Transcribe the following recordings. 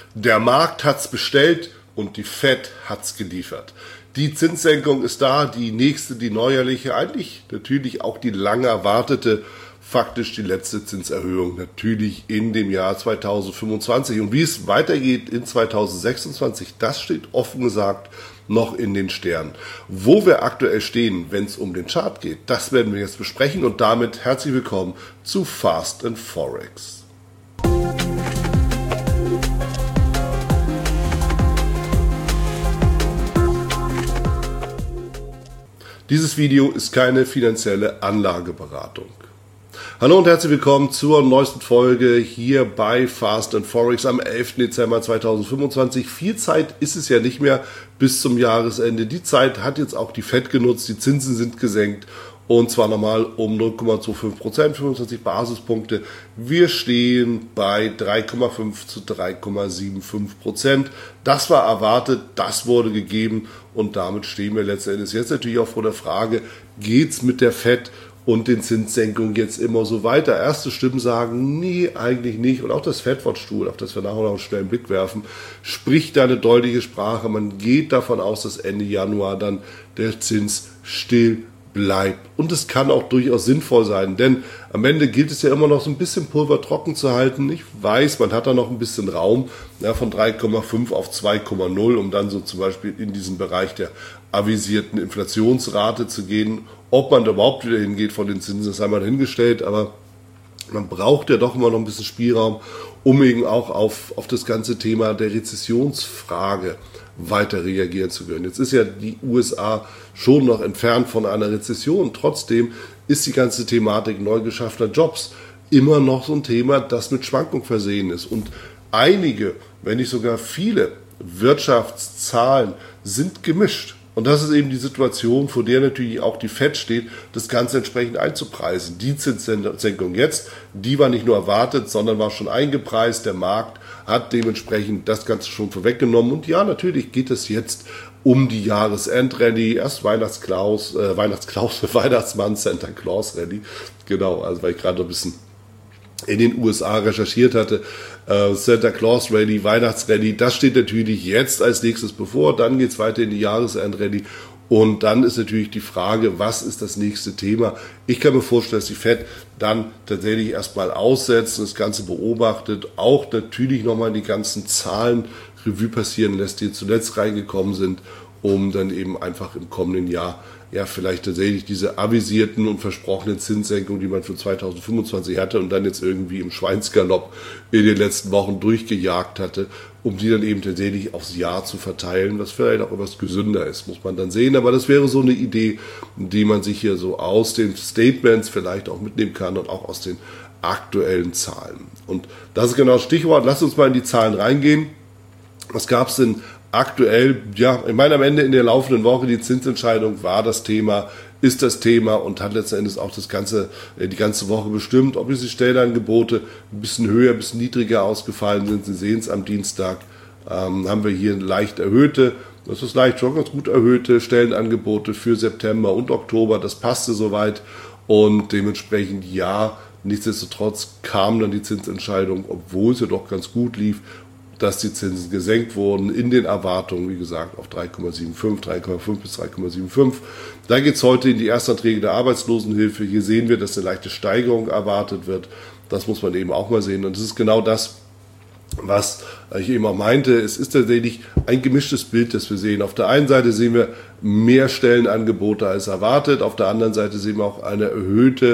Der Markt hat's bestellt und die Fed hat's geliefert. Die Zinssenkung ist da, die nächste, die neuerliche, eigentlich natürlich auch die lange erwartete, faktisch die letzte Zinserhöhung natürlich in dem Jahr 2025. Und wie es weitergeht in 2026, das steht offen gesagt noch in den Sternen. Wo wir aktuell stehen, wenn es um den Chart geht, das werden wir jetzt besprechen und damit herzlich willkommen zu Fast and Forex. Dieses Video ist keine finanzielle Anlageberatung. Hallo und herzlich willkommen zur neuesten Folge hier bei Fast and Forex am 11. Dezember 2025. Viel Zeit ist es ja nicht mehr bis zum Jahresende. Die Zeit hat jetzt auch die Fed genutzt, die Zinsen sind gesenkt und zwar nochmal um 0,25%, 25 Basispunkte. Wir stehen bei 3,5 zu 3,75%. Das war erwartet, das wurde gegeben und damit stehen wir letzten Endes jetzt natürlich auch vor der Frage, geht's mit der Fed und den Zinssenkungen jetzt immer so weiter? Erste Stimmen sagen, nee, eigentlich nicht. Und auch das Fed-Watch-Tool, auf das wir nachher noch einen schnellen Blick werfen, spricht da eine deutliche Sprache. Man geht davon aus, dass Ende Januar dann der Zins still bleibt. Und es kann auch durchaus sinnvoll sein, denn am Ende gilt es ja immer noch so ein bisschen Pulver trocken zu halten. Ich weiß, man hat da noch ein bisschen Raum, ja, von 3,5 auf 2,0, um dann so zum Beispiel in diesen Bereich der avisierten Inflationsrate zu gehen. Ob man da überhaupt wieder hingeht von den Zinsen, ist einmal hingestellt, aber man braucht ja doch immer noch ein bisschen Spielraum, um eben auch auf das ganze Thema der Rezessionsfrage weiter reagieren zu können. Jetzt ist ja die USA schon noch entfernt von einer Rezession. Trotzdem ist die ganze Thematik neu geschaffener Jobs immer noch so ein Thema, das mit Schwankung versehen ist. Und einige, wenn nicht sogar viele Wirtschaftszahlen sind gemischt. Und das ist eben die Situation, vor der natürlich auch die Fed steht, das Ganze entsprechend einzupreisen. Die Zinssenkung jetzt, die war nicht nur erwartet, sondern war schon eingepreist. Der Markt hat dementsprechend das Ganze schon vorweggenommen. Und ja, natürlich geht es jetzt um die Jahresendrallye. Erst Weihnachtsmann, Santa Claus Rallye. Genau, also weil ich gerade ein bisschen in den USA recherchiert hatte. Santa Claus Rallye, Weihnachtsrallye, das steht natürlich jetzt als nächstes bevor. Dann geht es weiter in die Jahresendrallye. Und dann ist natürlich die Frage, was ist das nächste Thema? Ich kann mir vorstellen, dass die Fed dann tatsächlich erstmal aussetzt und das Ganze beobachtet, auch natürlich nochmal die ganzen Zahlen Revue passieren lässt, die zuletzt reingekommen sind, um dann eben einfach im kommenden Jahr ja vielleicht tatsächlich diese avisierten und versprochenen Zinssenkungen, die man für 2025 hatte und dann jetzt irgendwie im Schweinsgalopp in den letzten Wochen durchgejagt hatte, um die dann eben tatsächlich aufs Jahr zu verteilen, was vielleicht auch etwas gesünder ist, muss man dann sehen. Aber das wäre so eine Idee, die man sich hier so aus den Statements vielleicht auch mitnehmen kann und auch aus den aktuellen Zahlen. Und das ist genau das Stichwort. Lasst uns mal in die Zahlen reingehen. Was gab es denn aktuell? Ja, ich meine, am Ende in der laufenden Woche, die Zinsentscheidung war das Thema, ist das Thema und hat letzten Endes auch die ganze Woche bestimmt, ob diese Stellenangebote ein bisschen höher, ein bisschen niedriger ausgefallen sind. Sie sehen es am Dienstag, haben wir hier leicht erhöhte, das ist leicht schon ganz gut erhöhte Stellenangebote für September und Oktober. Das passte soweit und dementsprechend ja, nichtsdestotrotz kam dann die Zinsentscheidung, obwohl es ja doch ganz gut lief, dass die Zinsen gesenkt wurden in den Erwartungen, wie gesagt, auf 3,75, 3,5 bis 3,75. Da geht es heute in die Erstanträge der Arbeitslosenhilfe. Hier sehen wir, dass eine leichte Steigerung erwartet wird. Das muss man eben auch mal sehen. Und das ist genau das, was ich eben auch meinte. Es ist tatsächlich ein gemischtes Bild, das wir sehen. Auf der einen Seite sehen wir mehr Stellenangebote als erwartet. Auf der anderen Seite sehen wir auch eine erhöhte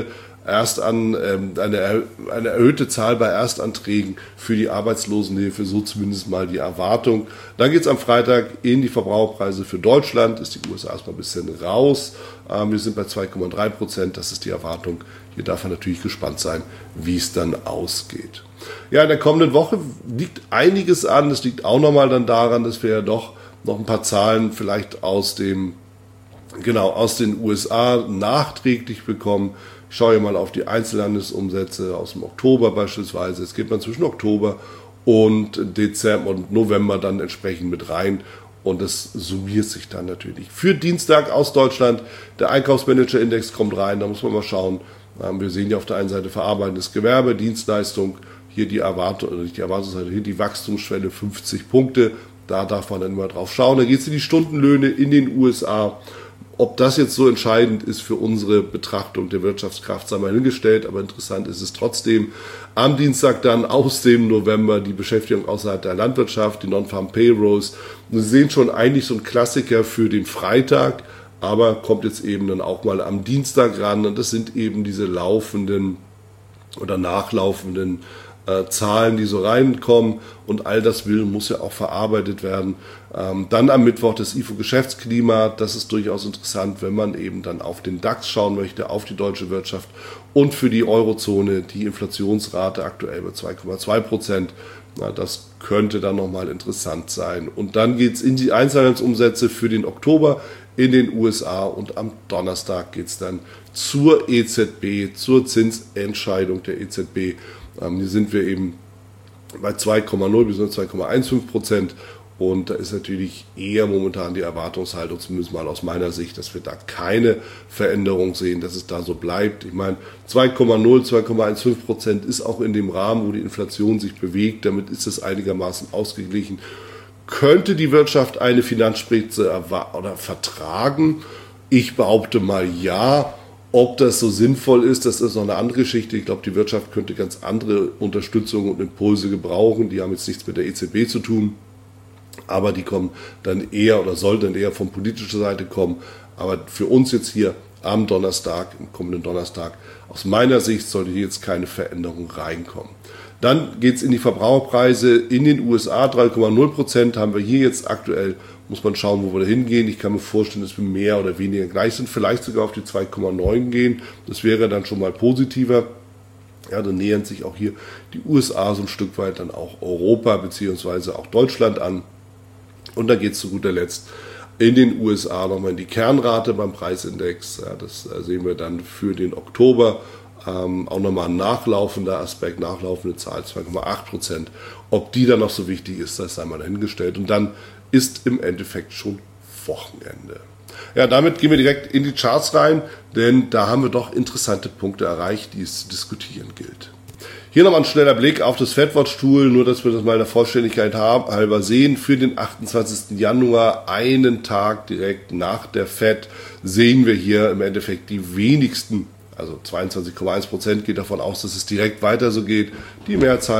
Zahl bei Erstanträgen für die Arbeitslosenhilfe, so zumindest mal die Erwartung. Dann geht es am Freitag in die Verbraucherpreise für Deutschland, ist die USA erstmal ein bisschen raus. Wir sind bei 2,3%, das ist die Erwartung. Hier darf man natürlich gespannt sein, wie es dann ausgeht. Ja, in der kommenden Woche liegt einiges an. Das liegt auch nochmal dann daran, dass wir ja doch noch ein paar Zahlen vielleicht aus den USA nachträglich bekommen. Ich schaue hier mal auf die Einzelhandelsumsätze aus dem Oktober beispielsweise. Jetzt geht man zwischen Oktober und Dezember und November dann entsprechend mit rein. Und das summiert sich dann natürlich. Für Dienstag aus Deutschland, der Einkaufsmanager-Index kommt rein. Da muss man mal schauen. Wir sehen ja auf der einen Seite verarbeitendes Gewerbe, Dienstleistung. hier die Erwartung, oder nicht die Erwartungshaltung, hier die Wachstumsschwelle 50 Punkte. Da darf man dann mal drauf schauen. Da geht es in die Stundenlöhne in den USA. Ob das jetzt so entscheidend ist für unsere Betrachtung der Wirtschaftskraft, sei mal hingestellt, aber interessant ist es trotzdem. Am Dienstag dann aus dem November die Beschäftigung außerhalb der Landwirtschaft, die Non-Farm Payrolls. Sie sehen schon eigentlich so ein Klassiker für den Freitag, aber kommt jetzt eben dann auch mal am Dienstag ran. Und das sind eben diese laufenden oder nachlaufenden Zahlen, die so reinkommen, und all das muss ja auch verarbeitet werden. Dann am Mittwoch das IFO-Geschäftsklima, das ist durchaus interessant, wenn man eben dann auf den DAX schauen möchte, auf die deutsche Wirtschaft, und für die Eurozone die Inflationsrate aktuell bei 2,2%. Das könnte dann nochmal interessant sein. Und dann geht es in die Einzelhandelsumsätze für den Oktober in den USA, und am Donnerstag geht es dann zur EZB, zur Zinsentscheidung der EZB. Hier sind wir eben bei 2,0 bis 2,15%, und da ist natürlich eher momentan die Erwartungshaltung, zumindest mal aus meiner Sicht, dass wir da keine Veränderung sehen, dass es da so bleibt. Ich meine, 2,0, 2,15% ist auch in dem Rahmen, wo die Inflation sich bewegt, damit ist es einigermaßen ausgeglichen. Könnte die Wirtschaft eine Finanzspritze oder vertragen? Ich behaupte mal ja. Ob das so sinnvoll ist, das ist noch eine andere Geschichte. Ich glaube, die Wirtschaft könnte ganz andere Unterstützung und Impulse gebrauchen. Die haben jetzt nichts mit der EZB zu tun, aber die kommen dann eher oder sollen dann eher von politischer Seite kommen. Aber für uns jetzt hier am Donnerstag, im kommenden Donnerstag, aus meiner Sicht sollte hier jetzt keine Veränderung reinkommen. Dann geht es in die Verbraucherpreise in den USA, 3,0% haben wir hier jetzt aktuell. Muss man schauen, wo wir da hingehen. Ich kann mir vorstellen, dass wir mehr oder weniger gleich sind, vielleicht sogar auf die 2,9 gehen. Das wäre dann schon mal positiver. Ja, dann nähern sich auch hier die USA so ein Stück weit dann auch Europa bzw. auch Deutschland an. Und dann geht es zu guter Letzt in den USA nochmal in die Kernrate beim Preisindex. Ja, das sehen wir dann für den Oktober. Auch nochmal ein nachlaufender Aspekt, nachlaufende Zahl, 2,8%. Ob die dann noch so wichtig ist, das sei mal dahingestellt. Und dann ist im Endeffekt schon Wochenende. Ja, damit gehen wir direkt in die Charts rein, denn da haben wir doch interessante Punkte erreicht, die es zu diskutieren gilt. Hier nochmal ein schneller Blick auf das FedWatch-Tool, nur dass wir das mal der Vollständigkeit halber sehen. Für den 28. Januar, einen Tag direkt nach der Fed, sehen wir hier im Endeffekt die wenigsten, also 22,1% geht davon aus, dass es direkt weiter so geht. Die Mehrzahl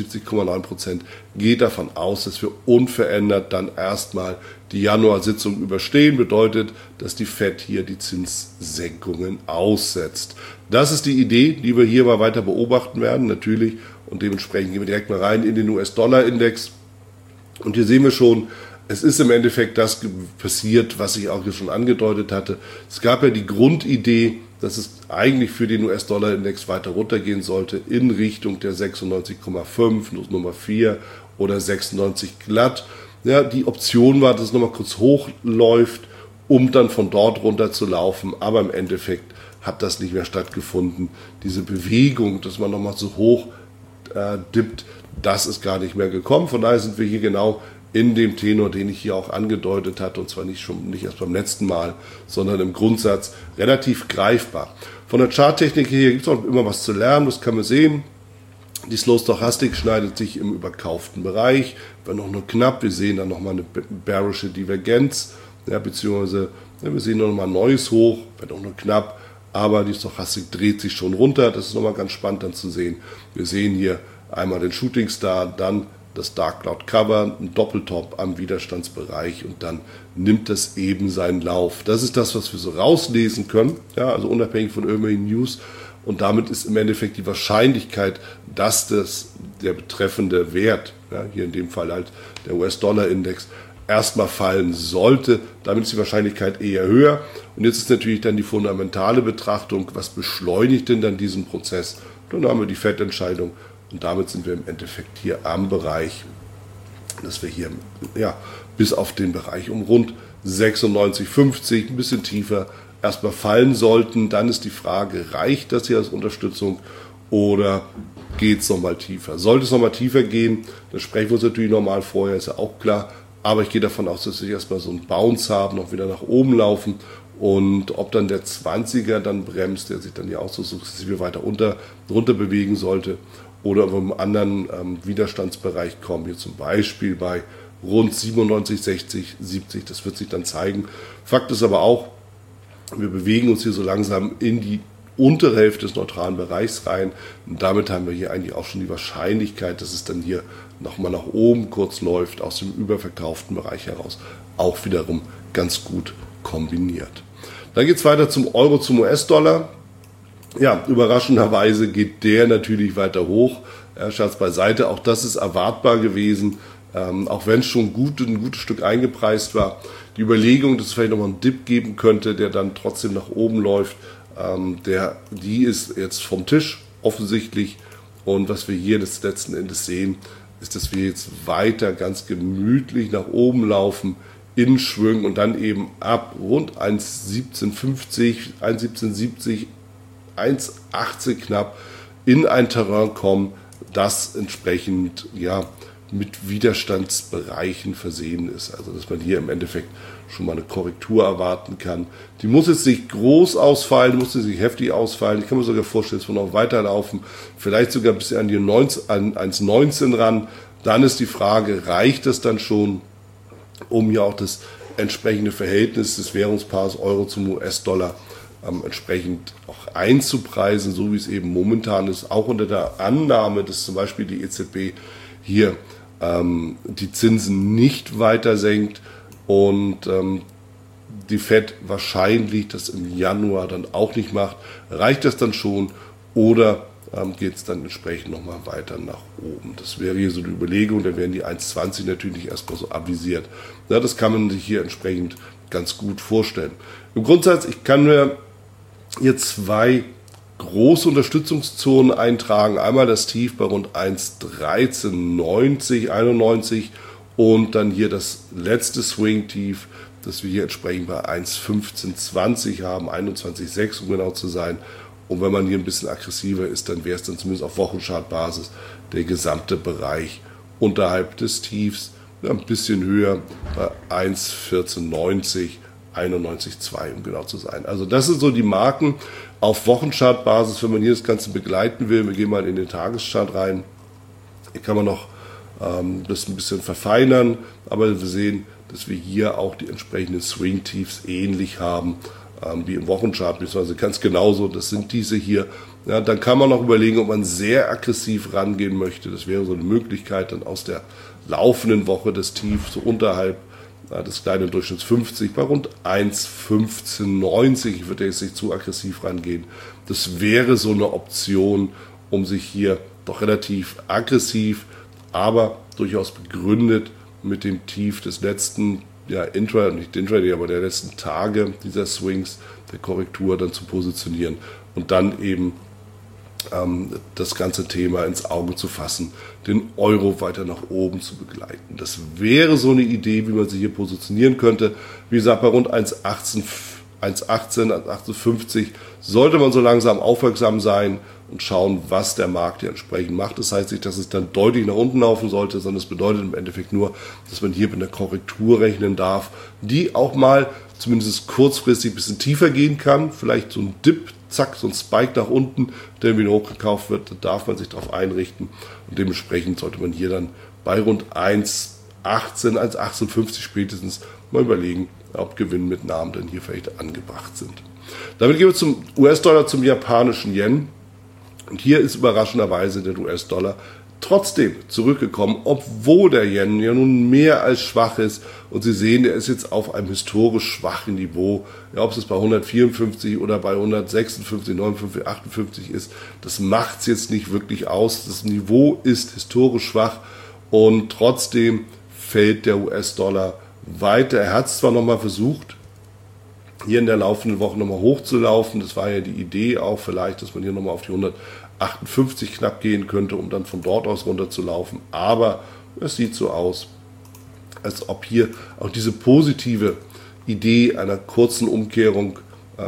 77,9% geht davon aus, dass wir unverändert dann erstmal die Januarsitzung überstehen. Bedeutet, dass die Fed hier die Zinssenkungen aussetzt. Das ist die Idee, die wir hier mal weiter beobachten werden, natürlich. Und dementsprechend gehen wir direkt mal rein in den US-Dollar-Index. Und hier sehen wir schon, es ist im Endeffekt das passiert, was ich auch hier schon angedeutet hatte. Es gab ja die Grundidee, dass es eigentlich für den US-Dollar-Index weiter runtergehen sollte in Richtung der 96,5, Nummer 4 oder 96 glatt. Ja, die Option war, dass es nochmal kurz hochläuft, um dann von dort runter zu laufen. Aber im Endeffekt hat das nicht mehr stattgefunden. Diese Bewegung, dass man nochmal so hoch dippt, das ist gar nicht mehr gekommen. Von daher sind wir hier genau in dem Tenor, den ich hier auch angedeutet hatte, und zwar nicht erst beim letzten Mal, sondern im Grundsatz relativ greifbar. Von der Charttechnik hier gibt es auch immer was zu lernen, das kann man sehen. Die Slow Stochastik schneidet sich im überkauften Bereich, wenn auch nur knapp. Wir sehen dann nochmal eine bearische Divergenz, ja, beziehungsweise wir sehen nochmal ein neues Hoch, wenn auch nur knapp, aber die Stochastik dreht sich schon runter. Das ist nochmal ganz spannend dann zu sehen. Wir sehen hier einmal den Shooting Star, dann das Dark Cloud Cover, ein Doppeltop am Widerstandsbereich, und dann nimmt das eben seinen Lauf. Das ist das, was wir so rauslesen können, ja, also unabhängig von irgendwelchen News. Und damit ist im Endeffekt die Wahrscheinlichkeit, dass der betreffende Wert, ja, hier in dem Fall halt der US-Dollar-Index, erstmal fallen sollte. Damit ist die Wahrscheinlichkeit eher höher. Und jetzt ist natürlich dann die fundamentale Betrachtung, was beschleunigt denn dann diesen Prozess? Dann haben wir die Fed-Entscheidung. Und damit sind wir im Endeffekt hier am Bereich, dass wir hier bis auf den Bereich um rund 96,50, ein bisschen tiefer, erstmal fallen sollten. Dann ist die Frage, reicht das hier als Unterstützung oder geht es nochmal tiefer? Sollte es nochmal tiefer gehen, dann sprechen wir uns natürlich normal vorher, ist ja auch klar. Aber ich gehe davon aus, dass wir erstmal so einen Bounce haben, noch wieder nach oben laufen. Und ob dann der 20er dann bremst, der sich dann ja auch so sukzessive weiter runter bewegen sollte, oder ob wir im anderen Widerstandsbereich kommen, hier zum Beispiel bei rund 97, 60, 70, das wird sich dann zeigen. Fakt ist aber auch, wir bewegen uns hier so langsam in die untere Hälfte des neutralen Bereichs rein und damit haben wir hier eigentlich auch schon die Wahrscheinlichkeit, dass es dann hier nochmal nach oben kurz läuft, aus dem überverkauften Bereich heraus, auch wiederum ganz gut kombiniert. Dann geht es weiter zum Euro, zum US-Dollar. Ja, überraschenderweise geht der natürlich weiter hoch. Scherz beiseite, auch das ist erwartbar gewesen, auch wenn es schon ein gutes Stück eingepreist war. Die Überlegung, dass es vielleicht nochmal einen Dip geben könnte, der dann trotzdem nach oben läuft, die ist jetzt vom Tisch offensichtlich. Und was wir hier letzten Endes sehen, ist, dass wir jetzt weiter ganz gemütlich nach oben laufen, in Schwüngen und dann eben ab rund 1,1750, 1,1770, 1,18 knapp in ein Terrain kommen, das entsprechend mit Widerstandsbereichen versehen ist. Also dass man hier im Endeffekt schon mal eine Korrektur erwarten kann. Die muss jetzt nicht groß ausfallen, muss jetzt nicht heftig ausfallen. Ich kann mir sogar vorstellen, dass wir noch weiterlaufen, vielleicht sogar bis an die 1,19 ran. Dann ist die Frage, reicht das dann schon, um hier auch das entsprechende Verhältnis des Währungspaars Euro zum US-Dollar entsprechend auch einzupreisen, so wie es eben momentan ist, auch unter der Annahme, dass zum Beispiel die EZB hier die Zinsen nicht weiter senkt und die Fed wahrscheinlich das im Januar dann auch nicht macht. Reicht das dann schon oder geht es dann entsprechend nochmal weiter nach oben? Das wäre hier so die Überlegung, da werden die 1,20 natürlich erstmal so avisiert. Ja, das kann man sich hier entsprechend ganz gut vorstellen. Im Grundsatz, ich kann mir hier zwei große Unterstützungszonen eintragen. Einmal das Tief bei rund 1,1390, 91 und dann hier das letzte Swing-Tief, das wir hier entsprechend bei 1,1520 haben, 21,6 um genau zu sein. Und wenn man hier ein bisschen aggressiver ist, dann wäre es dann zumindest auf Wochenchartbasis der gesamte Bereich unterhalb des Tiefs, ein bisschen höher bei 1,1490, 91,2 um genau zu sein. Also das sind so die Marken auf Wochenchartbasis, wenn man hier das Ganze begleiten will. Wir gehen mal in den Tageschart rein. Hier kann man noch das ein bisschen verfeinern, aber wir sehen, dass wir hier auch die entsprechenden Swing-Tiefs ähnlich haben wie im Wochenchart, beziehungsweise ganz genauso, das sind diese hier. Ja, dann kann man noch überlegen, ob man sehr aggressiv rangehen möchte. Das wäre so eine Möglichkeit, dann aus der laufenden Woche das Tief so unterhalb des kleinen Durchschnitts 50 bei rund 1,1590. Ich würde jetzt nicht zu aggressiv rangehen. Das wäre so eine Option, um sich hier doch relativ aggressiv, aber durchaus begründet mit dem Tief des letzten nicht Intraday, aber der letzten Tage dieser Swings, der Korrektur dann zu positionieren und dann eben das ganze Thema ins Auge zu fassen, den Euro weiter nach oben zu begleiten. Das wäre so eine Idee, wie man sich hier positionieren könnte. Wie gesagt, bei rund 1,18, 1,1850 sollte man so langsam aufmerksam sein und schauen, was der Markt hier entsprechend macht. Das heißt nicht, dass es dann deutlich nach unten laufen sollte, sondern es bedeutet im Endeffekt nur, dass man hier mit einer Korrektur rechnen darf, die auch mal zumindest kurzfristig ein bisschen tiefer gehen kann. Vielleicht so ein Dip, zack, so ein Spike nach unten, der wieder hochgekauft wird, da darf man sich darauf einrichten. Und dementsprechend sollte man hier dann bei rund 1,18, 1,1850 spätestens mal überlegen, ob Gewinnmitnahmen dann hier vielleicht angebracht sind. Damit gehen wir zum US-Dollar, zum japanischen Yen. Und hier ist überraschenderweise der US-Dollar trotzdem zurückgekommen, obwohl der Yen ja nun mehr als schwach ist. Und Sie sehen, er ist jetzt auf einem historisch schwachen Niveau. Ja, ob es bei 154 oder bei 156, 59, 58 ist, das macht es jetzt nicht wirklich aus. Das Niveau ist historisch schwach und trotzdem fällt der US-Dollar weiter. Er hat es zwar nochmal versucht, hier in der laufenden Woche nochmal hochzulaufen. Das war ja die Idee auch vielleicht, dass man hier nochmal auf die 158 knapp gehen könnte, um dann von dort aus runter zu laufen. Aber es sieht so aus, als ob hier auch diese positive Idee einer kurzen Umkehrung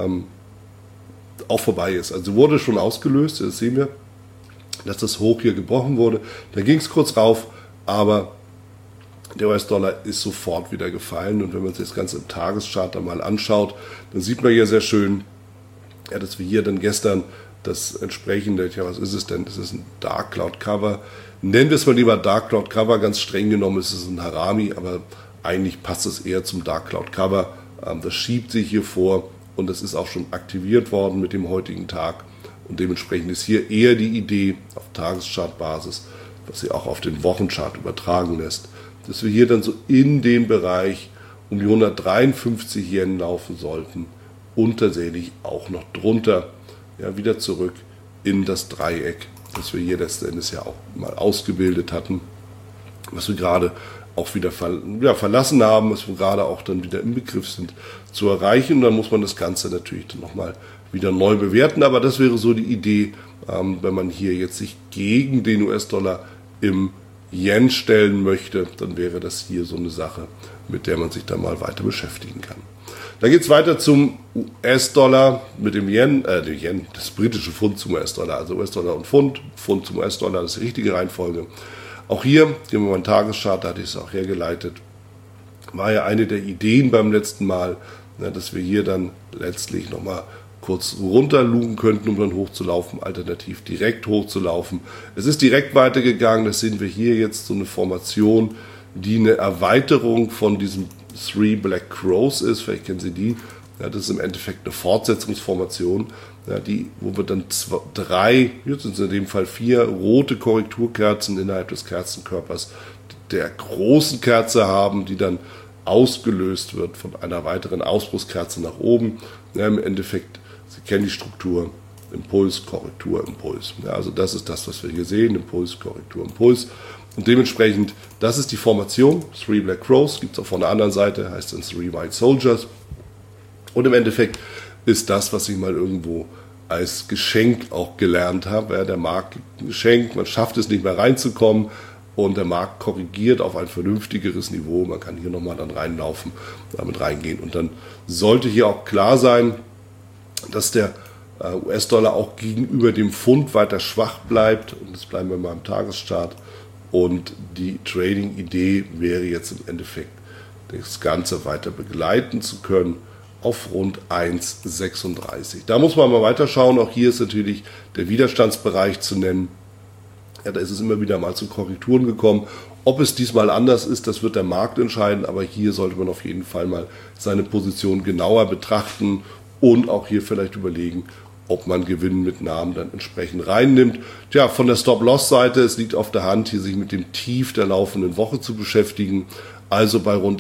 auch vorbei ist. Also wurde schon ausgelöst, das sehen wir, dass das Hoch hier gebrochen wurde. Da ging es kurz rauf, aber der US-Dollar ist sofort wieder gefallen. Und wenn man sich das Ganze im Tageschart dann mal anschaut, dann sieht man hier sehr schön, dass wir hier dann gestern das entsprechende, was ist es denn? Das ist ein Dark Cloud Cover. Nennen wir es mal lieber Dark Cloud Cover, ganz streng genommen ist es ein Harami, aber eigentlich passt es eher zum Dark Cloud Cover. Das schiebt sich hier vor und das ist auch schon aktiviert worden mit dem heutigen Tag. Und dementsprechend ist hier eher die Idee auf Tageschartbasis, was sie auch auf den Wochenchart übertragen lässt, dass wir hier dann so in dem Bereich um die 153 Yen laufen sollten, untersehentlich auch noch drunter, ja, wieder zurück in das Dreieck, das wir hier letzten Endes ja auch mal ausgebildet hatten, was wir gerade auch wieder verlassen haben, was wir gerade auch dann wieder im Begriff sind zu erreichen. Und dann muss man das Ganze natürlich dann nochmal wieder neu bewerten, aber das wäre so die Idee, wenn man hier jetzt sich gegen den US-Dollar im Yen stellen möchte, dann wäre das hier so eine Sache, mit der man sich dann mal weiter beschäftigen kann. Dann geht es weiter zum US-Dollar mit dem Yen, das britische Pfund zum US-Dollar, also US-Dollar und Pfund, Pfund zum US-Dollar, das ist die richtige Reihenfolge. Auch hier, gehen wir mal einen Tageschart, da hatte ich es auch hergeleitet, war ja eine der Ideen beim letzten Mal, dass wir hier dann letztlich nochmal kurz runterlugen könnten, um dann hochzulaufen, alternativ direkt hochzulaufen. Es ist direkt weitergegangen, das sehen wir hier jetzt, so eine Formation, die eine Erweiterung von diesem Three Black Crows ist, vielleicht kennen Sie die, ja, das ist im Endeffekt eine Fortsetzungsformation, ja, wo wir dann drei, jetzt sind es in dem Fall 4 rote Korrekturkerzen innerhalb des Kerzenkörpers der großen Kerze haben, die dann ausgelöst wird von einer weiteren Ausbruchskerze nach oben. Ja, im Endeffekt, Sie kennen die Struktur, Impuls, Korrektur, Impuls. Ja, also das ist das, was wir hier sehen, Impuls, Korrektur, Impuls. Und dementsprechend, das ist die Formation, Three Black Crows, gibt es auch von der anderen Seite, heißt dann Three White Soldiers. Und im Endeffekt ist das, was ich mal irgendwo als Geschenk auch gelernt habe. Ja, der Markt gibt ein Geschenk, man schafft es nicht mehr reinzukommen und der Markt korrigiert auf ein vernünftigeres Niveau. Man kann hier nochmal dann reinlaufen, damit reingehen. Und dann sollte hier auch klar sein, dass der US-Dollar auch gegenüber dem Pfund weiter schwach bleibt. Und das bleiben wir mal im Tageschart. Und die Trading-Idee wäre jetzt im Endeffekt, das Ganze weiter begleiten zu können auf rund 1,36. Da muss man mal weiter schauen. Auch hier ist natürlich der Widerstandsbereich zu nennen. Ja, da ist es immer wieder mal zu Korrekturen gekommen. Ob es diesmal anders ist, das wird der Markt entscheiden. Aber hier sollte man auf jeden Fall mal seine Position genauer betrachten und auch hier vielleicht überlegen, ob man Gewinnmitnahmen dann entsprechend reinnimmt. Tja, von der Stop-Loss-Seite, es liegt auf der Hand, hier sich mit dem Tief der laufenden Woche zu beschäftigen. Also bei rund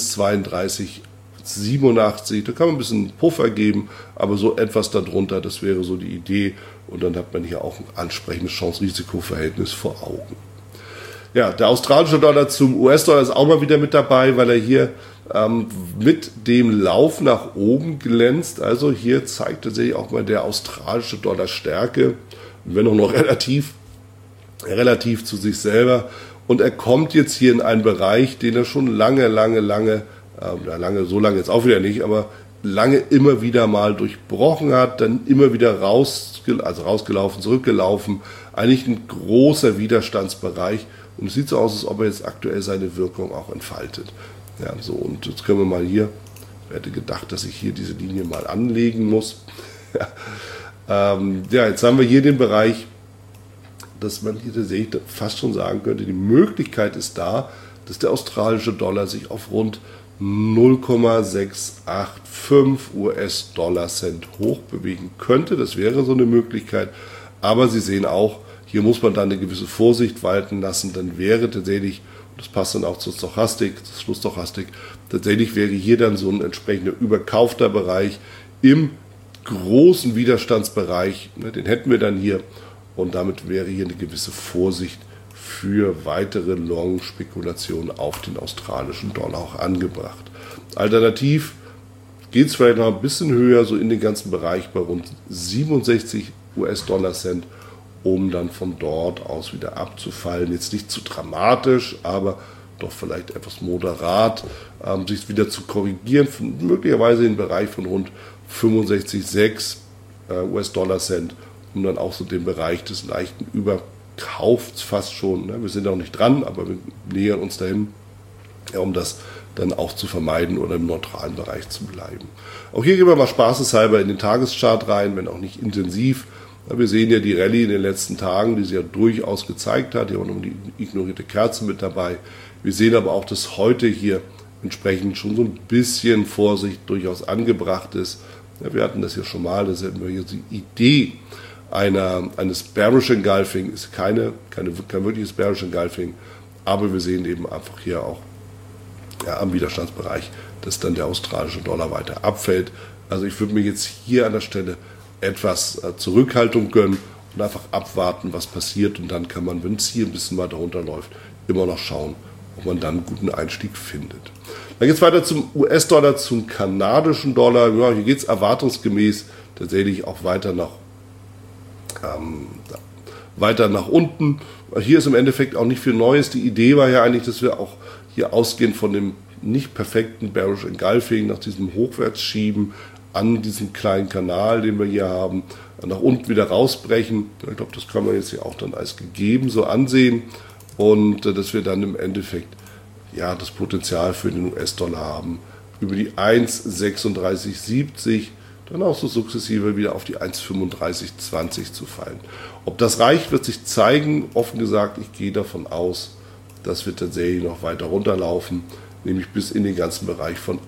1,3287, da kann man ein bisschen Puffer geben, aber so etwas darunter, das wäre so die Idee. Und dann hat man hier auch ein ansprechendes Chance-Risiko-Verhältnis vor Augen. Ja, der australische Dollar zum US-Dollar ist auch mal wieder mit dabei, weil er hier mit dem Lauf nach oben glänzt. Also hier zeigt tatsächlich auch mal der australische Dollar Stärke, wenn auch noch relativ zu sich selber. Und er kommt jetzt hier in einen Bereich, den er schon lange, so lange jetzt auch wieder nicht, aber lange immer wieder mal durchbrochen hat, dann immer wieder rausgelaufen, zurückgelaufen. Eigentlich ein großer Widerstandsbereich. Und es sieht so aus, als ob er jetzt aktuell seine Wirkung auch entfaltet. Ja, so, und jetzt können wir mal hier, ich hätte gedacht, dass ich hier diese Linie mal anlegen muss. Jetzt haben wir hier den Bereich, dass man hier tatsächlich fast schon sagen könnte, die Möglichkeit ist da, dass der australische Dollar sich auf rund 0,685 US-Dollar-Cent hoch bewegen könnte. Das wäre so eine Möglichkeit. Aber Sie sehen auch, hier muss man dann eine gewisse Vorsicht walten lassen. Dann wäre tatsächlich, das passt dann auch zur Stochastik, zur Schlussstochastik, tatsächlich wäre hier dann so ein entsprechender überkaufter Bereich im großen Widerstandsbereich. Den hätten wir dann hier und damit wäre hier eine gewisse Vorsicht für weitere Long-Spekulationen auf den australischen Dollar auch angebracht. Alternativ geht es vielleicht noch ein bisschen höher, so in den ganzen Bereich bei rund 67 US-Dollar-Cent, um dann von dort aus wieder abzufallen. Jetzt nicht zu dramatisch, aber doch vielleicht etwas moderat, sich wieder zu korrigieren, möglicherweise im Bereich von rund 65,6 US-Dollar-Cent, um dann auch so den Bereich des leichten Überkaufs fast schon, ne? Wir sind auch nicht dran, aber wir nähern uns dahin, ja, um das dann auch zu vermeiden oder im neutralen Bereich zu bleiben. Auch hier gehen wir mal spaßeshalber in den Tageschart rein, wenn auch nicht intensiv. Wir sehen ja die Rallye in den letzten Tagen, die sie ja durchaus gezeigt hat. Hier haben wir noch die ignorierte Kerze mit dabei. Wir sehen aber auch, dass heute hier entsprechend schon so ein bisschen Vorsicht durchaus angebracht ist. Ja, wir hatten das ja schon mal, das hätten wir hier die Idee eines Bearish Engulfing ist kein wirkliches Bearish Engulfing, aber wir sehen eben einfach hier auch am Widerstandsbereich, dass dann der australische Dollar weiter abfällt. Also ich würde mir jetzt hier an der Stelle etwas Zurückhaltung gönnen und einfach abwarten, was passiert, und dann kann man, wenn es hier ein bisschen weiter runterläuft, immer noch schauen, ob man dann einen guten Einstieg findet. Dann geht es weiter zum US-Dollar, zum kanadischen Dollar. Ja, hier geht es erwartungsgemäß tatsächlich auch weiter nach unten. Hier ist im Endeffekt auch nicht viel Neues. Die Idee war ja eigentlich, dass wir auch hier ausgehend von dem nicht perfekten Bearish Engulfing nach diesem Hochwärtsschieben an diesem kleinen Kanal, den wir hier haben, nach unten wieder rausbrechen. Ich glaube, das kann man jetzt hier auch dann als gegeben so ansehen, und dass wir dann im Endeffekt ja das Potenzial für den US-Dollar haben, über die 1,3670 dann auch so sukzessive wieder auf die 1,3520 zu fallen. Ob das reicht, wird sich zeigen. Offen gesagt, ich gehe davon aus, dass wir tatsächlich noch weiter runterlaufen, nämlich bis in den ganzen Bereich von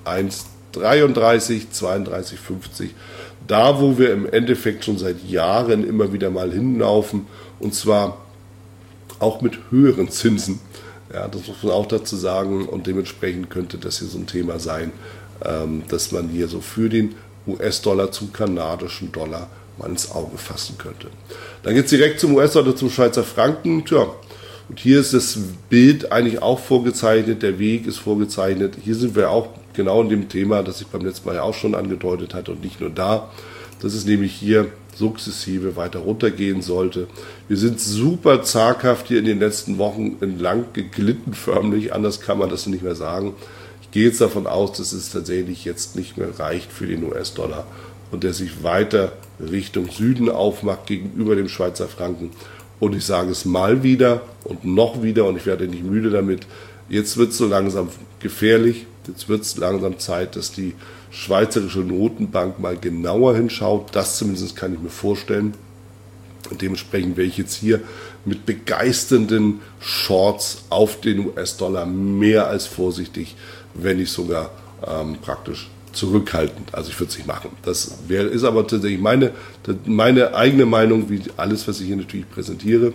1,33, 32,50. Da, wo wir im Endeffekt schon seit Jahren immer wieder mal hinlaufen, und zwar auch mit höheren Zinsen. Ja, das muss man auch dazu sagen, und dementsprechend könnte das hier so ein Thema sein, dass man hier so für den US-Dollar zum kanadischen Dollar mal ins Auge fassen könnte. Dann geht es direkt zum US-Dollar, zum Schweizer Franken. Tja, und hier ist das Bild eigentlich auch vorgezeichnet, der Weg ist vorgezeichnet. Hier sind wir auch genau in dem Thema, das ich beim letzten Mal ja auch schon angedeutet hatte, und nicht nur da, dass es nämlich hier sukzessive weiter runtergehen sollte. Wir sind super zaghaft hier in den letzten Wochen entlang geglitten förmlich, anders kann man das nicht mehr sagen. Ich gehe jetzt davon aus, dass es tatsächlich jetzt nicht mehr reicht für den US-Dollar und der sich weiter Richtung Süden aufmacht gegenüber dem Schweizer Franken. Und ich sage es mal wieder und noch wieder, und ich werde nicht müde damit, jetzt wird es so langsam gefährlich, jetzt wird es langsam Zeit, dass die Schweizerische Notenbank mal genauer hinschaut. Das zumindest kann ich mir vorstellen. Und dementsprechend wäre ich jetzt hier mit begeisternden Shorts auf den US-Dollar mehr als vorsichtig, wenn nicht sogar praktisch zurückhaltend. Also ich würde es nicht machen. Das ist aber tatsächlich meine eigene Meinung, wie alles, was ich hier natürlich präsentiere.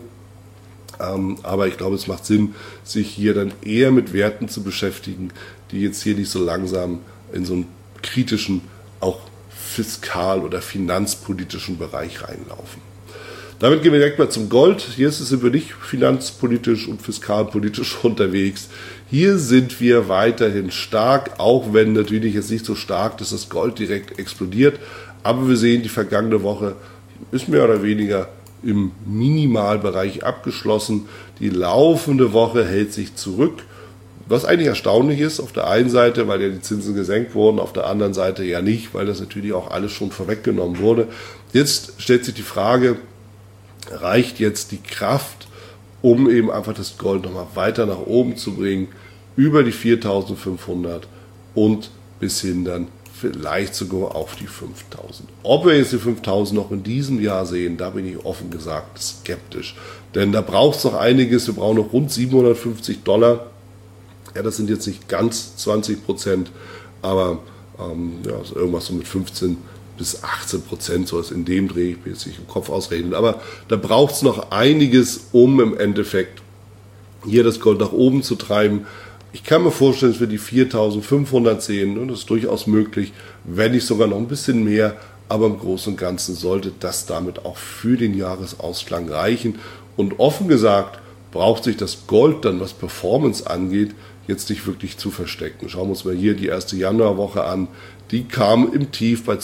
Aber ich glaube, es macht Sinn, sich hier dann eher mit Werten zu beschäftigen, die jetzt hier nicht so langsam in so einen kritischen, auch fiskal- oder finanzpolitischen Bereich reinlaufen. Damit gehen wir direkt mal zum Gold. Hier sind wir nicht finanzpolitisch und fiskalpolitisch unterwegs. Hier sind wir weiterhin stark, auch wenn natürlich jetzt nicht so stark, dass das Gold direkt explodiert. Aber wir sehen, die vergangene Woche ist mehr oder weniger im Minimalbereich abgeschlossen. Die laufende Woche hält sich zurück. Was eigentlich erstaunlich ist, auf der einen Seite, weil ja die Zinsen gesenkt wurden, auf der anderen Seite ja nicht, weil das natürlich auch alles schon vorweggenommen wurde. Jetzt stellt sich die Frage, reicht jetzt die Kraft, um eben einfach das Gold nochmal weiter nach oben zu bringen, über die 4.500 und bis hin dann vielleicht sogar auf die 5.000. Ob wir jetzt die 5.000 noch in diesem Jahr sehen, da bin ich offen gesagt skeptisch. Denn da braucht es noch einiges, wir brauchen noch rund $750. Ja, das sind jetzt nicht ganz 20%, aber also irgendwas so mit 15 bis 18%, so ist in dem Dreh, ich will jetzt nicht im Kopf ausrechnen, aber da braucht es noch einiges, um im Endeffekt hier das Gold nach oben zu treiben. Ich kann mir vorstellen, dass wir die 4.500 sehen, und das ist durchaus möglich, wenn nicht sogar noch ein bisschen mehr, aber im Großen und Ganzen sollte das damit auch für den Jahresausklang reichen. Und offen gesagt, braucht sich das Gold dann, was Performance angeht, jetzt nicht wirklich zu verstecken. Schauen wir uns mal hier die erste Januarwoche an. Die kam im Tief bei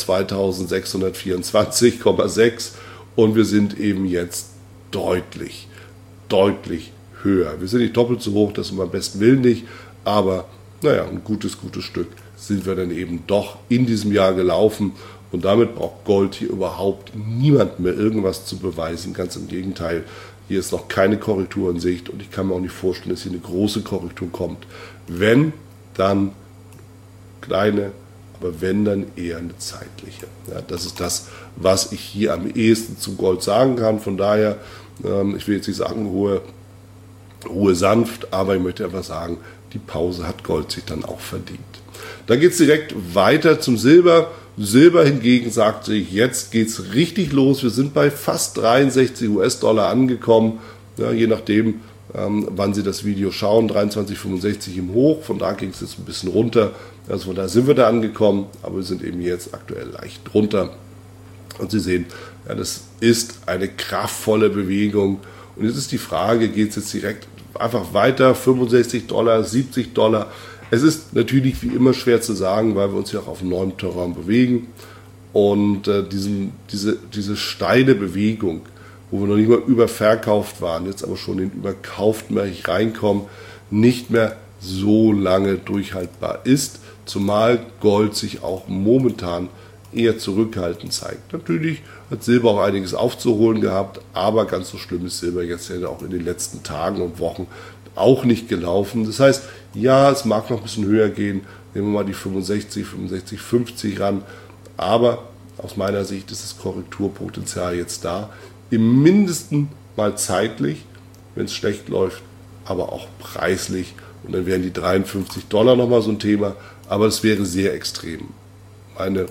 2.624,6 und wir sind eben jetzt deutlich höher. Wir sind nicht doppelt so hoch, das ist beim besten Willen nicht, aber naja, ein gutes Stück sind wir dann eben doch in diesem Jahr gelaufen, und damit braucht Gold hier überhaupt niemand mehr irgendwas zu beweisen. Ganz im Gegenteil, hier ist noch keine Korrektur in Sicht, und ich kann mir auch nicht vorstellen, dass hier eine große Korrektur kommt. Wenn, dann kleine, aber wenn, dann eher eine zeitliche. Ja, das ist das, was ich hier am ehesten zu Gold sagen kann. Von daher, ich will jetzt nicht sagen, Ruhe sanft, aber ich möchte einfach sagen, die Pause hat Gold sich dann auch verdient. Dann geht es direkt weiter zum Silber. Silber hingegen sagt sich, jetzt geht es richtig los. Wir sind bei fast 63 US-Dollar angekommen, ja, je nachdem, wann Sie das Video schauen, 23,65 im Hoch, von da ging es jetzt ein bisschen runter, also von da sind wir da angekommen, aber wir sind eben jetzt aktuell leicht drunter. Und Sie sehen, ja, das ist eine kraftvolle Bewegung. Und jetzt ist die Frage, geht es jetzt direkt einfach weiter, 65 Dollar, 70 Dollar? Es ist natürlich wie immer schwer zu sagen, weil wir uns ja auch auf einem neuen Terrain bewegen. Und diese steile Bewegung, wo wir noch nicht mal überverkauft waren, jetzt aber schon in den überkauften Bereich reinkommen, nicht mehr so lange durchhaltbar ist, zumal Gold sich auch momentan eher zurückhaltend zeigt. Natürlich hat Silber auch einiges aufzuholen gehabt, aber ganz so schlimm ist Silber jetzt ja auch in den letzten Tagen und Wochen auch nicht gelaufen. Das heißt, ja, es mag noch ein bisschen höher gehen, nehmen wir mal die 65, 50 ran, aber aus meiner Sicht ist das Korrekturpotenzial jetzt da, im Mindesten mal zeitlich, wenn es schlecht läuft, aber auch preislich. Und dann wären die 53 Dollar nochmal so ein Thema, aber das wäre sehr extrem. Meine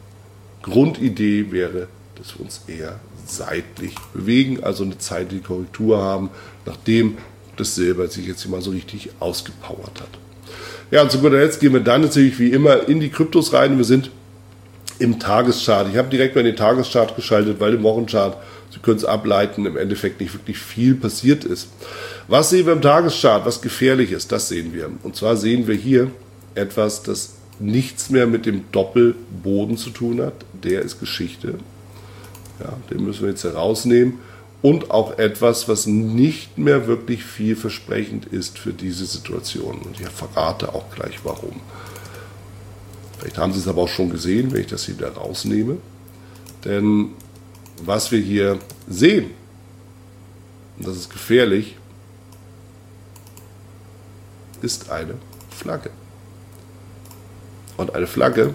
Grundidee wäre, dass wir uns eher seitlich bewegen, also eine zeitliche Korrektur haben, nachdem das Silber sich jetzt mal so richtig ausgepowert hat. Ja, und zu guter Letzt gehen wir dann natürlich wie immer in die Kryptos rein. Wir sind im Tageschart. Ich habe direkt mal in den Tageschart geschaltet, weil im Wochenchart, Sie können es ableiten, im Endeffekt nicht wirklich viel passiert ist. Was sehen wir im Tageschart, was gefährlich ist? Das sehen wir. Und zwar sehen wir hier etwas, das nichts mehr mit dem Doppelboden zu tun hat. Der ist Geschichte. Ja, den müssen wir jetzt herausnehmen. Und auch etwas, was nicht mehr wirklich vielversprechend ist für diese Situation. Und ich verrate auch gleich warum. Vielleicht haben Sie es aber auch schon gesehen, wenn ich das hier wieder rausnehme. Denn was wir hier sehen, und das ist gefährlich, ist eine Flagge. Und eine Flagge,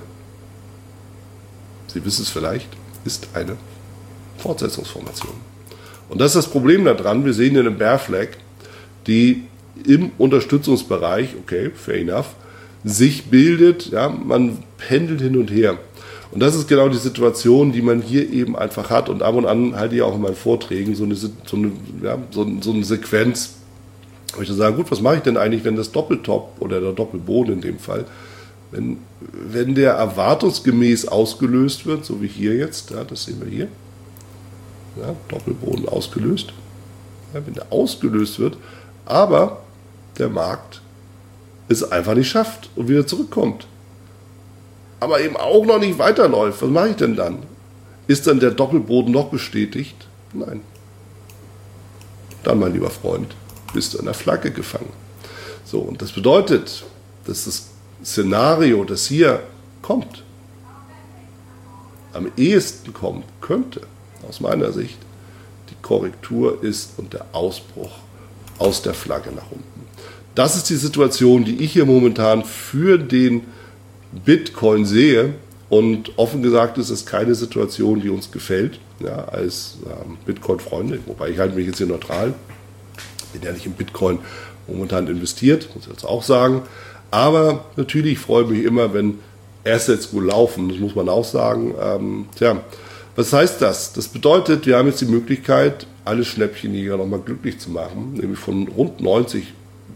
Sie wissen es vielleicht, ist eine Fortsetzungsformation. Und das ist das Problem daran, wir sehen hier eine Bear Flag, die im Unterstützungsbereich, okay, fair enough, sich bildet, ja, man pendelt hin und her. Und das ist genau die Situation, die man hier eben einfach hat. Und ab und an halte ich auch in meinen Vorträgen so eine Sequenz, wo ich dann sage, gut, was mache ich denn eigentlich, wenn das Doppeltop oder der Doppelboden in dem Fall, wenn der erwartungsgemäß ausgelöst wird, so wie hier jetzt, ja, das sehen wir hier, ja, Doppelboden ausgelöst, ja, wenn der ausgelöst wird, aber der Markt es einfach nicht schafft und wieder zurückkommt, aber eben auch noch nicht weiterläuft, was mache ich denn dann? Ist dann der Doppelboden noch bestätigt? Nein. Dann, mein lieber Freund, bist du an der Flagge gefangen. So, und das bedeutet, dass das Szenario, das hier kommt, am ehesten kommen könnte, aus meiner Sicht, die Korrektur ist und der Ausbruch aus der Flagge nach unten. Das ist die Situation, die ich hier momentan für den Bitcoin sehe, und offen gesagt ist es keine Situation, die uns gefällt, ja, als Bitcoin-Freunde, wobei ich halte mich jetzt hier neutral, bin ja nicht in Bitcoin momentan investiert, muss ich jetzt auch sagen, aber natürlich freue ich mich immer, wenn Assets gut laufen, das muss man auch sagen. Was heißt das? Das bedeutet, wir haben jetzt die Möglichkeit, alle Schnäppchenjäger nochmal glücklich zu machen, nämlich von rund 90.000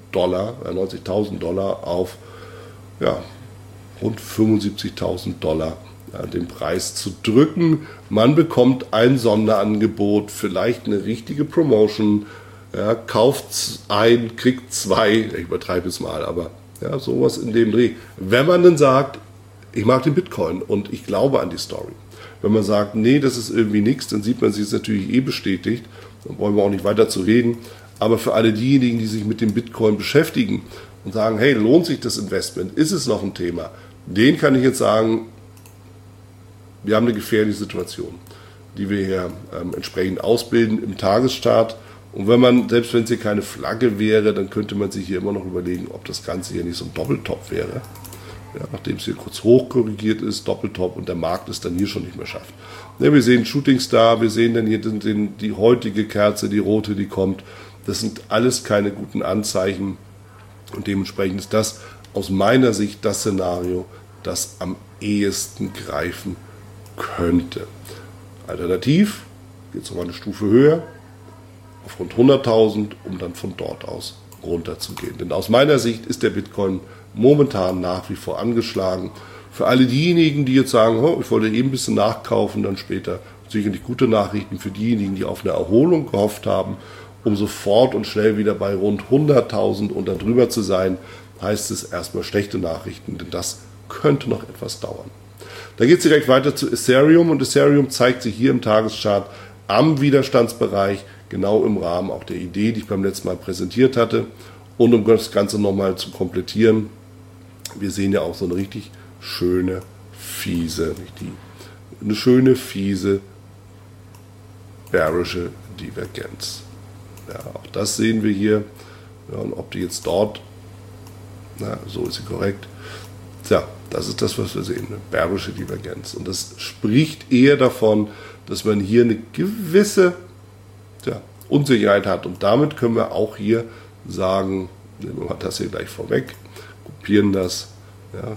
Dollar auf rund 75.000 Dollar den Preis zu drücken. Man bekommt ein Sonderangebot, vielleicht eine richtige Promotion, kauft ein, kriegt zwei, ich übertreibe es mal, aber ja, sowas in dem Dreh. Wenn man dann sagt, ich mag den Bitcoin und ich glaube an die Story. Wenn man sagt, nee, das ist irgendwie nichts, dann sieht man sich es natürlich bestätigt. Dann wollen wir auch nicht weiter zu reden. Aber für alle diejenigen, die sich mit dem Bitcoin beschäftigen und sagen, hey, lohnt sich das Investment? Ist es noch ein Thema? Den kann ich jetzt sagen, wir haben eine gefährliche Situation, die wir hier entsprechend ausbilden im Tagesstart. Und wenn man, selbst wenn es hier keine Flagge wäre, dann könnte man sich hier immer noch überlegen, ob das Ganze hier nicht so ein Doppeltop wäre. ja, nachdem es hier kurz hoch korrigiert ist, Doppeltop und der Markt es dann hier schon nicht mehr schafft. Ja, wir sehen Shooting Star, wir sehen dann hier die heutige Kerze, die rote, die kommt. Das sind alles keine guten Anzeichen und dementsprechend ist das aus meiner Sicht das Szenario, das am ehesten greifen könnte. Alternativ geht es nochmal eine Stufe höher, auf rund 100.000, um dann von dort aus runterzugehen. Denn aus meiner Sicht ist der Bitcoin momentan nach wie vor angeschlagen. Für alle diejenigen, die jetzt sagen, oh, ich wollte eben ein bisschen nachkaufen, dann später sicherlich gute Nachrichten für diejenigen, die auf eine Erholung gehofft haben, um sofort und schnell wieder bei rund 100.000 und darüber zu sein, heißt es erstmal schlechte Nachrichten, denn das könnte noch etwas dauern. Da geht es direkt weiter zu Ethereum und Ethereum zeigt sich hier im Tageschart am Widerstandsbereich, genau im Rahmen auch der Idee, die ich beim letzten Mal präsentiert hatte. Und um das Ganze nochmal zu komplettieren, wir sehen ja auch so eine richtig schöne, fiese, bearische Divergenz. Ja, auch das sehen wir hier. Ja, und ob die jetzt dort, so ist sie korrekt. Tja, das ist das, was wir sehen, eine bearische Divergenz. Und das spricht eher davon, dass man hier eine gewisse Unsicherheit hat. Und damit können wir auch hier sagen, nehmen wir mal das hier gleich vorweg, kopieren das, ja,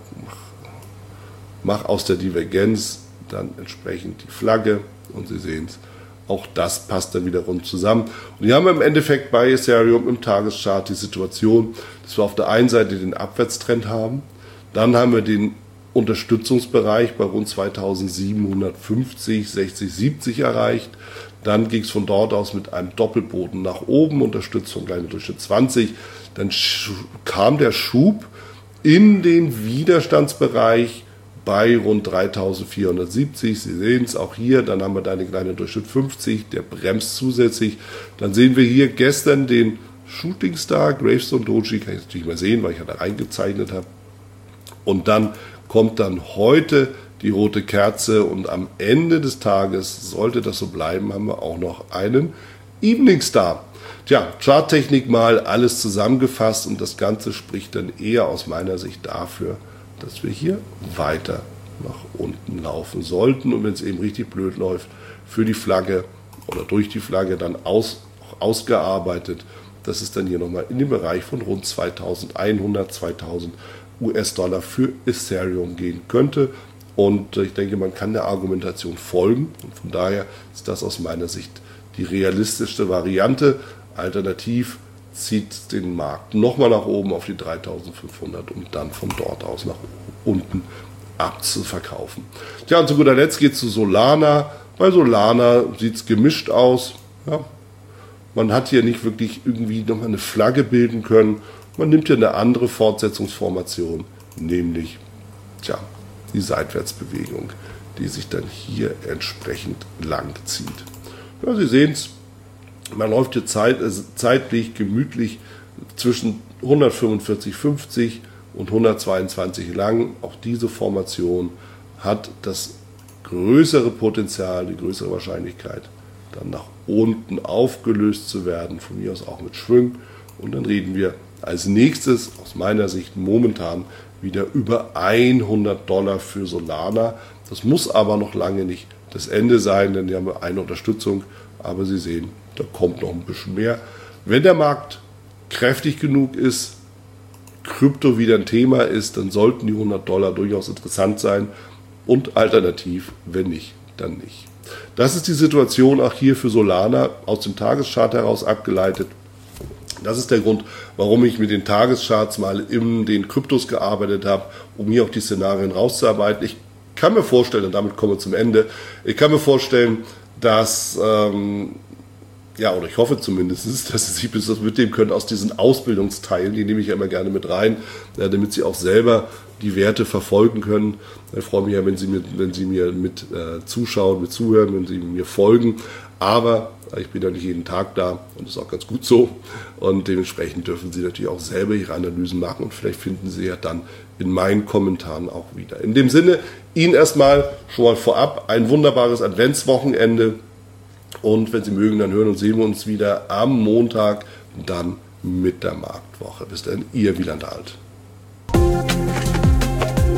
mach aus der Divergenz dann entsprechend die Flagge und Sie sehen es, auch das passt dann wieder rund zusammen. Und hier haben wir im Endeffekt bei Ethereum im Tageschart die Situation, dass wir auf der einen Seite den Abwärtstrend haben, dann haben wir den Unterstützungsbereich bei rund 2750, 60, 70 erreicht. Dann ging es von dort aus mit einem Doppelboden nach oben, Unterstützung kleine Durchschnitt 20. Dann kam der Schub in den Widerstandsbereich bei rund 3470. Sie sehen es auch hier, dann haben wir da eine kleine Durchschnitt 50, der bremst zusätzlich. Dann sehen wir hier gestern den Shooting Star, Gravestone Doji, kann ich natürlich mal sehen, weil ich ja da reingezeichnet habe. Und dann kommt dann heute die rote Kerze und am Ende des Tages, sollte das so bleiben, haben wir auch noch einen Evening Star. Tja, Charttechnik mal alles zusammengefasst und das Ganze spricht dann eher aus meiner Sicht dafür, dass wir hier weiter nach unten laufen sollten und wenn es eben richtig blöd läuft, für die Flagge oder durch die Flagge dann ausgearbeitet, dass es dann hier nochmal in den Bereich von rund 2100, 2000 US-Dollar für Ethereum gehen könnte. Und ich denke, man kann der Argumentation folgen. Und von daher ist das aus meiner Sicht die realistischste Variante. Alternativ zieht den Markt nochmal nach oben auf die 3500, um dann von dort aus nach unten abzuverkaufen. Tja, und zu guter Letzt geht es zu Solana. Bei Solana sieht es gemischt aus. Ja, man hat hier nicht wirklich irgendwie nochmal eine Flagge bilden können. Man nimmt hier eine andere Fortsetzungsformation, nämlich die Seitwärtsbewegung, die sich dann hier entsprechend lang zieht. Ja, Sie sehen es, man läuft hier zeitlich gemütlich zwischen 145,50 und 122 lang. Auch diese Formation hat das größere Potenzial, die größere Wahrscheinlichkeit, dann nach unten aufgelöst zu werden, von mir aus auch mit Schwung. Und dann reden wir als nächstes, aus meiner Sicht momentan, wieder über $100 für Solana. Das muss aber noch lange nicht das Ende sein, denn hier haben wir eine Unterstützung. Aber Sie sehen, da kommt noch ein bisschen mehr. Wenn der Markt kräftig genug ist, Krypto wieder ein Thema ist, dann sollten die $100 durchaus interessant sein. Und alternativ, wenn nicht, dann nicht. Das ist die Situation auch hier für Solana aus dem Tageschart heraus abgeleitet. Das ist der Grund, warum ich mit den Tagescharts mal in den Kryptos gearbeitet habe, um hier auch die Szenarien rauszuarbeiten. Ich kann mir vorstellen, und damit kommen wir zum Ende, ich kann mir vorstellen, dass, oder ich hoffe zumindest, dass Sie sich bis mitnehmen können aus diesen Ausbildungsteilen, die nehme ich ja immer gerne mit rein, damit Sie auch selber die Werte verfolgen können. Ich freue mich ja, wenn Sie mir mit zuschauen, mit zuhören, wenn Sie mir folgen. Aber ich bin ja nicht jeden Tag da und das ist auch ganz gut so. Und dementsprechend dürfen Sie natürlich auch selber Ihre Analysen machen und vielleicht finden Sie ja dann in meinen Kommentaren auch wieder. In dem Sinne, Ihnen erstmal schon mal vorab ein wunderbares Adventswochenende und wenn Sie mögen, dann hören und sehen wir uns wieder am Montag, dann mit der Marktwoche. Bis dann, Ihr Wieland Alt.